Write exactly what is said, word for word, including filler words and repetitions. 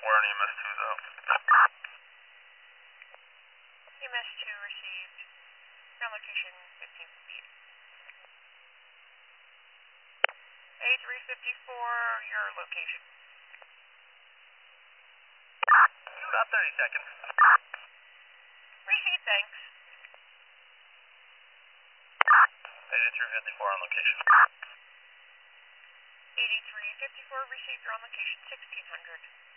We're on E M S two though. E M S two received. Ground location fifteen feet. A three fifty-four, your location. About thirty seconds. Receive, thanks. eighty-three fifty-four on location. eighty-three fifty-four received, your on location sixteen hundred.